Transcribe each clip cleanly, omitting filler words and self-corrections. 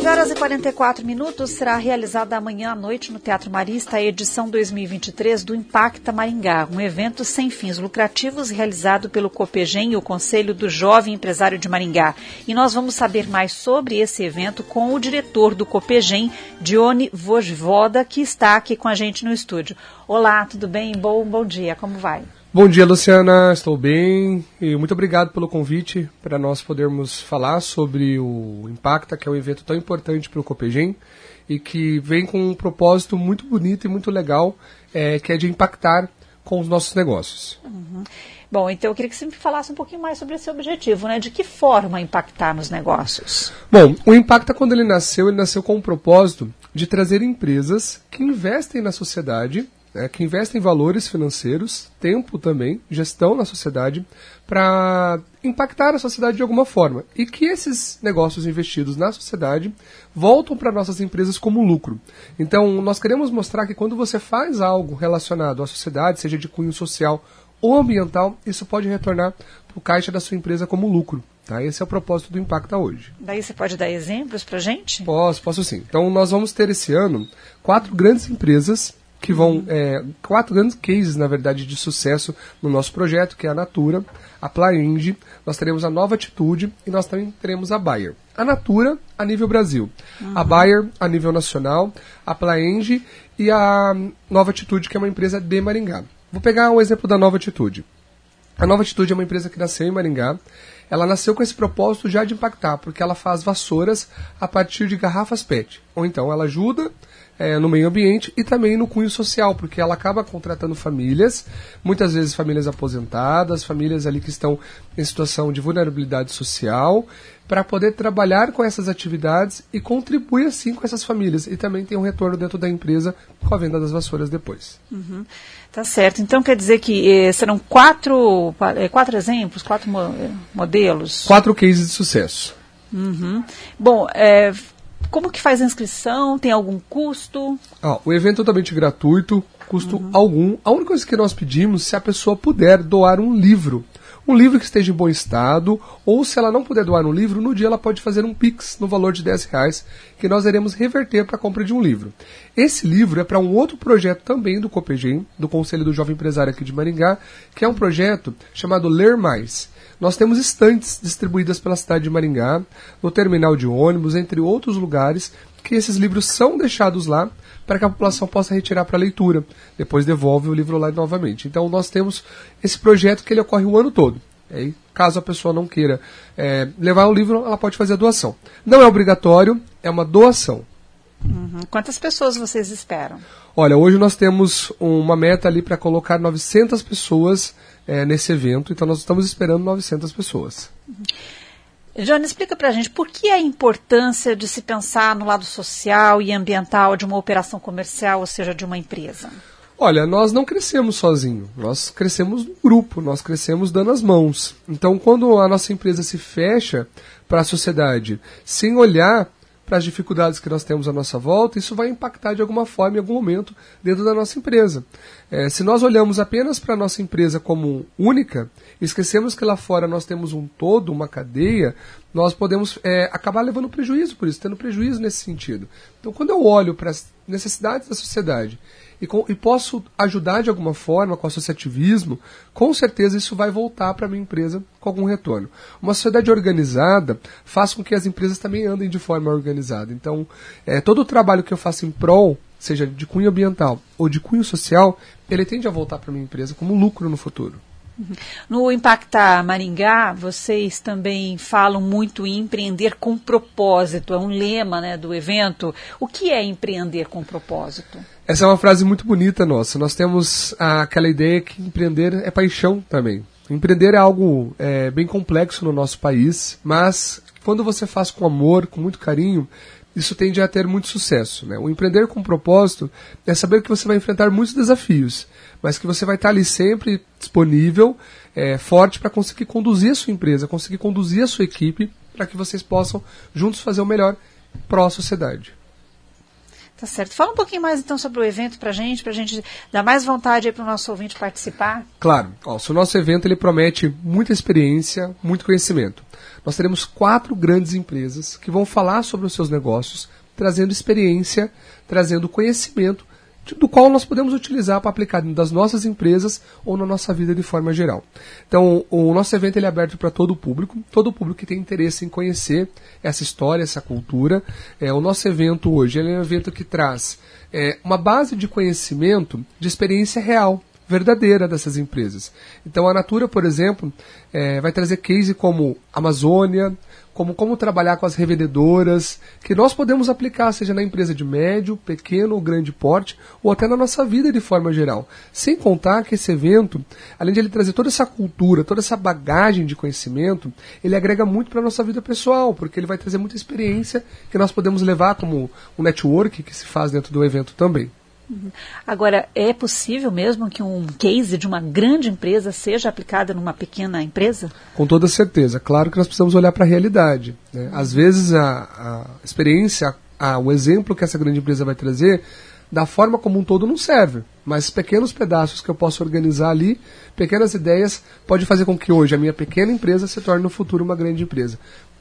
11h44 será realizada amanhã à noite no Teatro Marista a edição 2023 do Impacta Maringá, um evento sem fins lucrativos realizado pelo Copegem e o Conselho do Jovem Empresário de Maringá. E nós vamos saber mais sobre esse evento com o diretor do Copegem, Dione Vojvoda, que está aqui com a gente no estúdio. Olá, tudo bem? Bom dia, como vai? Bom dia, Luciana, estou bem e muito obrigado pelo convite para nós podermos falar sobre o Impacta, que é um evento tão importante para o Copegem e que vem com um propósito muito bonito e muito legal, que é de impactar com os nossos negócios. Uhum. Bom, então eu queria que você me falasse um pouquinho mais sobre esse objetivo, né? De que forma impactar nos negócios? Bom, o Impacta, quando ele nasceu com o propósito de trazer empresas que investem na sociedade, que investem em valores financeiros, tempo também, gestão na sociedade, para impactar a sociedade de alguma forma. E que esses negócios investidos na sociedade voltam para nossas empresas como lucro. Então, nós queremos mostrar que quando você faz algo relacionado à sociedade, seja de cunho social ou ambiental, isso pode retornar para o caixa da sua empresa como lucro. Tá? Esse é o propósito do Impacta hoje. Daí você pode dar exemplos para a gente? Posso sim. Então, nós vamos ter esse ano 4 grandes empresas que vão, 4 grandes cases, na verdade, de sucesso no nosso projeto, que é a Natura, a Plaenge, nós teremos a Nova Atitude e nós também teremos a Bayer. A Natura, a nível Brasil, a Bayer, a nível nacional, a Plaenge e a Nova Atitude, que é uma empresa de Maringá. Vou pegar um exemplo da Nova Atitude. A Nova Atitude é uma empresa que nasceu em Maringá. Ela nasceu com esse propósito já de impactar, porque ela faz vassouras a partir de garrafas PET. Ou então ela ajuda no meio ambiente e também no cunho social, porque ela acaba contratando famílias, muitas vezes famílias aposentadas, famílias ali que estão em situação de vulnerabilidade social, para poder trabalhar com essas atividades e contribuir assim com essas famílias. E também tem um retorno dentro da empresa com a venda das vassouras depois. Uhum. Tá certo. Então quer dizer que serão 4 exemplos, 4 modelos? 4 cases de sucesso. Uhum. Bom, como que faz a inscrição? Tem algum custo? O evento é totalmente gratuito, custo algum. A única coisa que nós pedimos, se a pessoa puder doar um livro que esteja em bom estado, ou se ela não puder doar um livro, no dia ela pode fazer um Pix no valor de R$10, que nós iremos reverter para a compra de um livro. Esse livro é para um outro projeto também do Copegem, do Conselho do Jovem Empresário aqui de Maringá, que é um projeto chamado Ler Mais. Nós temos estantes distribuídas pela cidade de Maringá, no terminal de ônibus, entre outros lugares, que esses livros são deixados lá para que a população possa retirar para leitura. Depois devolve o livro lá novamente. Então nós temos esse projeto que ele ocorre o ano todo. E, caso a pessoa não queira levar o livro, ela pode fazer a doação. Não é obrigatório, é uma doação. Uhum. Quantas pessoas vocês esperam? Olha, hoje nós temos uma meta ali para colocar 900 pessoas nesse evento, então nós estamos esperando 900 pessoas. Dione, explica pra gente por que a importância de se pensar no lado social e ambiental de uma operação comercial, ou seja, de uma empresa. Olha, nós não crescemos sozinhos, nós crescemos no grupo, nós crescemos dando as mãos. Então, quando a nossa empresa se fecha para a sociedade, sem olhar para as dificuldades que nós temos à nossa volta, isso vai impactar de alguma forma, em algum momento, dentro da nossa empresa. Se nós olhamos apenas para a nossa empresa como única, e esquecemos que lá fora nós temos um todo, uma cadeia, nós podemos acabar levando prejuízo por isso, tendo prejuízo nesse sentido. Então, quando eu olho para as necessidades da sociedade e posso ajudar de alguma forma com associativismo, com certeza isso vai voltar para a minha empresa com algum retorno. Uma sociedade organizada faz com que as empresas também andem de forma organizada. Então, todo o trabalho que eu faço em prol, seja de cunho ambiental ou de cunho social, ele tende a voltar para a minha empresa como lucro no futuro. No Impacta Maringá, vocês também falam muito em empreender com propósito, é um lema, né, do evento. O que é empreender com propósito? Essa é uma frase muito bonita nossa. Nós temos aquela ideia que empreender é paixão também. Empreender é algo bem complexo no nosso país, mas quando você faz com amor, com muito carinho, isso tende a ter muito sucesso, né? O empreender com propósito é saber que você vai enfrentar muitos desafios, mas que você vai estar ali sempre disponível, forte para conseguir conduzir a sua empresa, conseguir conduzir a sua equipe, para que vocês possam juntos fazer o melhor pró-sociedade. Tá certo. Fala um pouquinho mais então sobre o evento pra gente dar mais vontade aí pro nosso ouvinte participar. Claro. O nosso evento ele promete muita experiência, muito conhecimento. Nós teremos 4 grandes empresas que vão falar sobre os seus negócios, trazendo experiência, trazendo conhecimento, do qual nós podemos utilizar para aplicar dentro das nossas empresas ou na nossa vida de forma geral. Então, o nosso evento ele é aberto para todo o público que tem interesse em conhecer essa história, essa cultura. O nosso evento hoje ele é um evento que traz uma base de conhecimento de experiência real, verdadeira dessas empresas. Então, a Natura, por exemplo, vai trazer case como Amazônia, como trabalhar com as revendedoras, que nós podemos aplicar, seja na empresa de médio, pequeno ou grande porte, ou até na nossa vida de forma geral. Sem contar que esse evento, além de ele trazer toda essa cultura, toda essa bagagem de conhecimento, ele agrega muito para a nossa vida pessoal, porque ele vai trazer muita experiência que nós podemos levar como um network que se faz dentro do evento também. Agora, é possível mesmo que um case de uma grande empresa seja aplicado numa pequena empresa? Com toda certeza. Claro que nós precisamos olhar para a realidade, né? Às vezes a experiência, o exemplo que essa grande empresa vai trazer, da forma como um todo não serve. Mas pequenos pedaços que eu posso organizar ali, pequenas ideias, pode fazer com que hoje a minha pequena empresa se torne no futuro uma grande empresa.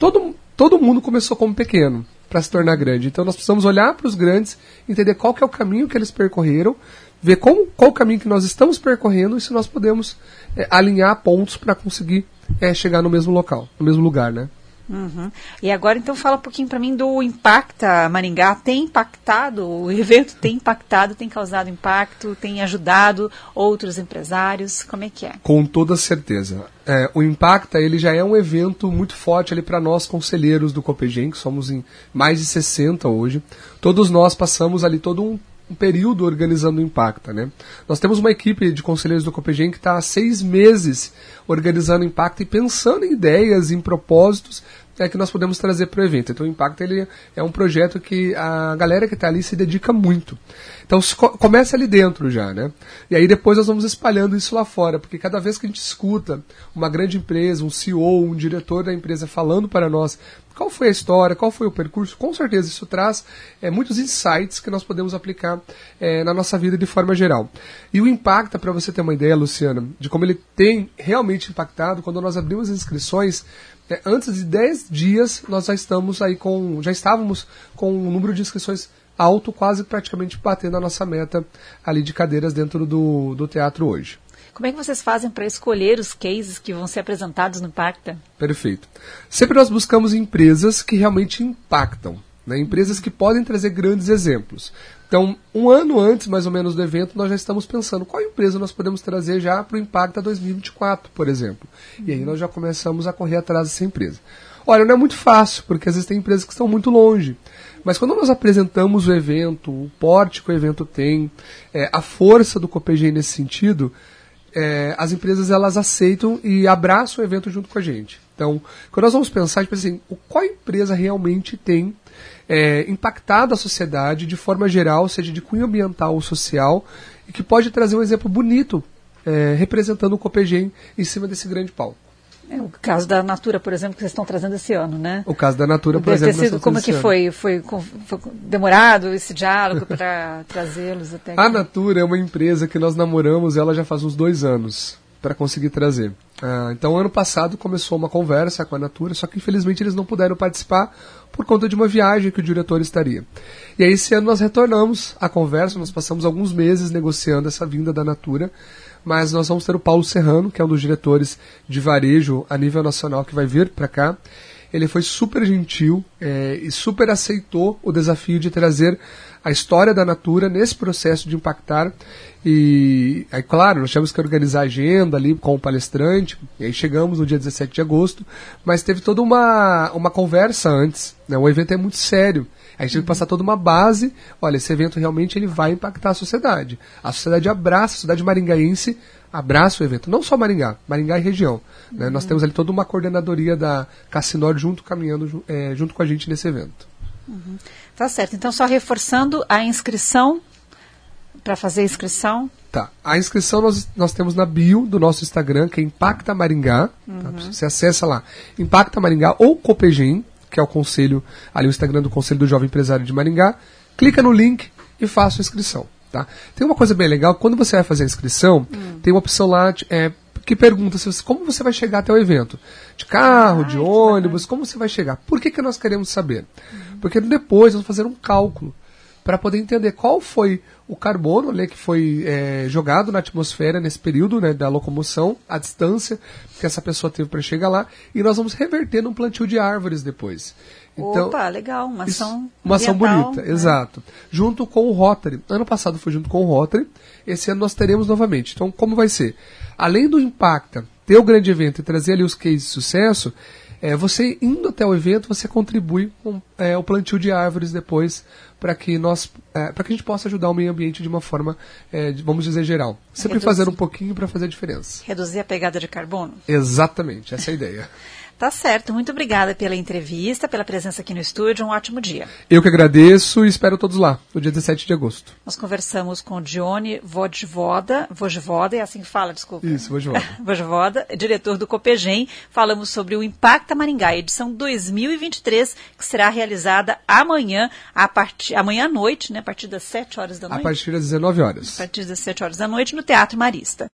Todo mundo começou como pequeno para se tornar grande. Então nós precisamos olhar para os grandes, entender qual que é o caminho que eles percorreram, ver qual o caminho que nós estamos percorrendo e se nós podemos alinhar pontos para conseguir chegar no mesmo local, no mesmo lugar, né? Uhum. E agora então fala um pouquinho para mim do Impacta Maringá. Tem impactado, o evento tem impactado, tem causado impacto, tem ajudado outros empresários, como é que é? Com toda certeza. O Impacta ele já é um evento muito forte ali para nós conselheiros do Copegem, que somos em mais de 60 hoje. Todos nós passamos ali todo um período organizando o Impacta, né? Nós temos uma equipe de conselheiros do Copegem que está há 6 meses organizando o Impacta e pensando em ideias, em propósitos que nós podemos trazer para o evento. Então o Impacta ele é um projeto que a galera que está ali se dedica muito. Então começa ali dentro já, né? E aí depois nós vamos espalhando isso lá fora, porque cada vez que a gente escuta uma grande empresa, um CEO, um diretor da empresa falando para nós qual foi a história, qual foi o percurso, com certeza isso traz muitos insights que nós podemos aplicar na nossa vida de forma geral. E o Impacta, para você ter uma ideia, Luciana, de como ele tem realmente impactado, quando nós abrimos as inscrições, antes de 10 dias nós já estávamos com um número de inscrições alto, quase praticamente batendo a nossa meta ali de cadeiras dentro do teatro hoje. Como é que vocês fazem para escolher os cases que vão ser apresentados no Impacta? Perfeito. Sempre nós buscamos empresas que realmente impactam, né? Empresas que podem trazer grandes exemplos. Então, um ano antes, mais ou menos, do evento, nós já estamos pensando qual empresa nós podemos trazer já para o Impacta 2024, por exemplo. E aí nós já começamos a correr atrás dessa empresa. Olha, não é muito fácil, porque às vezes tem empresas que estão muito longe. Mas quando nós apresentamos o evento, o porte que o evento tem, a força do Copegem nesse sentido, as empresas elas aceitam e abraçam o evento junto com a gente. Então, quando nós vamos pensar, tipo assim, qual empresa realmente tem impactado a sociedade de forma geral, seja de cunho ambiental ou social, e que pode trazer um exemplo bonito representando o Copegem em cima desse grande palco. O caso da Natura, por exemplo, que vocês estão trazendo esse ano, né? O caso da Natura, por exemplo, como que foi demorado esse diálogo para trazê-los até aqui? A Natura é uma empresa que nós namoramos, ela já faz uns 2 anos para conseguir trazer. Então, ano passado começou uma conversa com a Natura, só que infelizmente eles não puderam participar por conta de uma viagem que o diretor estaria. E aí esse ano nós retornamos à conversa, nós passamos alguns meses negociando essa vinda da Natura, mas nós vamos ter o Paulo Serrano, que é um dos diretores de varejo a nível nacional, que vai vir para cá. Ele foi super gentil e super aceitou o desafio de trazer a história da Natura nesse processo de impactar. E aí, claro, nós tivemos que organizar a agenda ali com o palestrante, e aí chegamos no dia 17 de agosto, mas teve toda uma conversa antes, né? O evento é muito sério. A gente teve que passar toda uma base. Olha, esse evento realmente ele vai impactar a sociedade. A sociedade abraça, a sociedade maringaense abraça o evento. Não só Maringá e região. Né? Nós temos ali toda uma coordenadoria da Cassinor caminhando junto com a gente nesse evento. Tá certo. Então, só reforçando a inscrição, para fazer a inscrição. Tá. A inscrição nós temos na bio do nosso Instagram, que é Impacta Maringá. Tá? Você acessa lá, Impacta Maringá ou Copegem, que é o conselho, ali o Instagram do Conselho do Jovem Empresário de Maringá, clica no link e faça a inscrição. Tá? Tem uma coisa bem legal, quando você vai fazer a inscrição, tem uma opção lá que pergunta como você vai chegar até o evento. De carro, de ônibus, como você vai chegar. Por que nós queremos saber? Porque depois nós vamos fazer um cálculo para poder entender qual foi o carbono, né, que foi jogado na atmosfera nesse período, né, da locomoção, a distância que essa pessoa teve para chegar lá, e nós vamos reverter num plantio de árvores depois. Então, opa, legal, uma ação bonita, né? Exato. Junto com o Rotary. Ano passado foi junto com o Rotary, esse ano nós teremos novamente. Então, como vai ser? Além do Impacta ter o grande evento e trazer ali os cases de sucesso, você indo até o evento, você contribui com o plantio de árvores depois, para que a gente possa ajudar o meio ambiente de uma forma, vamos dizer, geral. Sempre fazendo um pouquinho para fazer a diferença. Reduzir a pegada de carbono? Exatamente, essa é a ideia. Tá certo, muito obrigada pela entrevista, pela presença aqui no estúdio, um ótimo dia. Eu que agradeço e espero todos lá, no dia 17 de agosto. Nós conversamos com Dione Vojvoda, é assim que fala, desculpa. Isso, Vojvoda. Vojvoda, diretor do Copegem. Falamos sobre o Impacta Maringá, edição 2023, que será realizada amanhã à noite, né, a partir das 7 horas da noite. A partir das 19 horas. A partir das 7 horas da noite, no Teatro Marista.